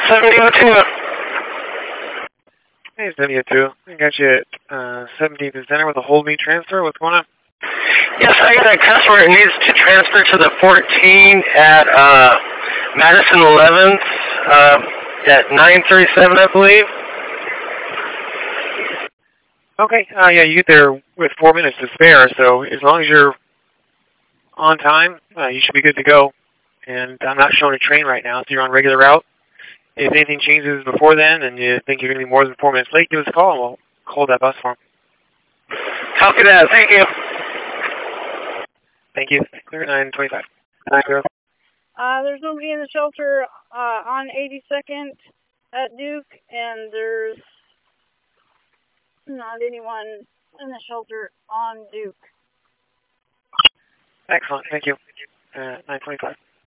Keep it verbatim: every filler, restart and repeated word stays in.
seventy oh two. Hey, seventy oh two. I got you at uh, seventeenth and Center with a hold me transfer. What's going on? Yes, I got a customer that needs to transfer to the fourteen at uh, Madison eleventh uh, at nine thirty-seven, I believe. Okay. Uh, yeah, you get there with four minutes to spare, so as long as you're on time, uh, you should be good to go. And I'm not showing a train right now, so you're on regular route. If anything changes before then and you think you're going to be more than four minutes late, give us a call and we'll hold that bus for him. Copy that. Thank you. Thank you. Clear nine twenty-five. nine zero. Uh, there's nobody in the shelter uh, on eighty-second at Duke, and there's not anyone in the shelter on Duke. Excellent. Thank you. Uh, nine twenty-five.